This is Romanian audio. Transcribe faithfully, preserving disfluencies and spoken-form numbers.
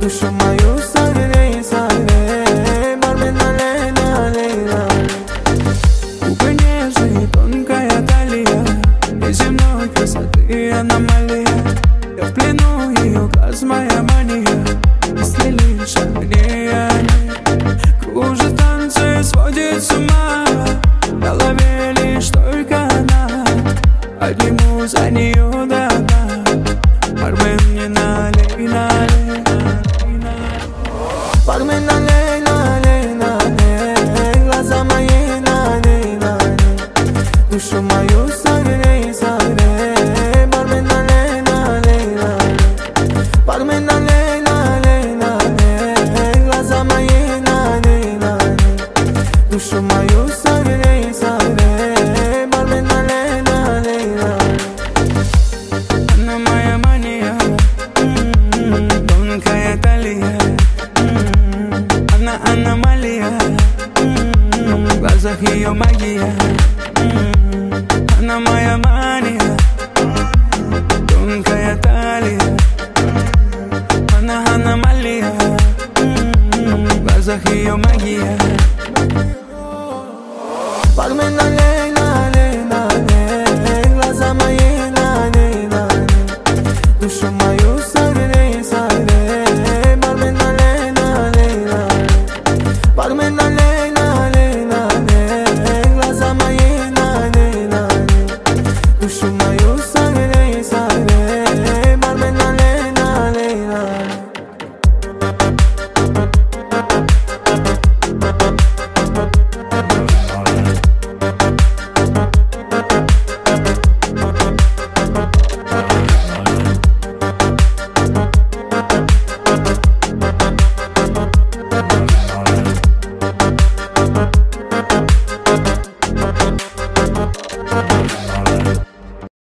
Du shumë ju sare ne sare Barme na lejna lejna U për njerëzë jeton ka jatalia E gjemnoj kësa ti anomalia Ja plenu jo kazma ja mania Isteli shania Kruže tance svodit su mala Dala veli shtoj kanat Ajdi muza ni udata Barme na lejna lejna Barme na lejna lejna lejna Zama jena lejna Du shumë ju sare ne sare Barme na lejna lejna Barme na lejna lejna lejna Zama jena lejna Du shumë ju sare ne sare Barme na lejna lejna Ana maya mania Don kaya talia Ana anomalia Baza hiyo magia Ana maya mania Don kaya talia Ana anomalia Baza hiyo magia Barme na lejna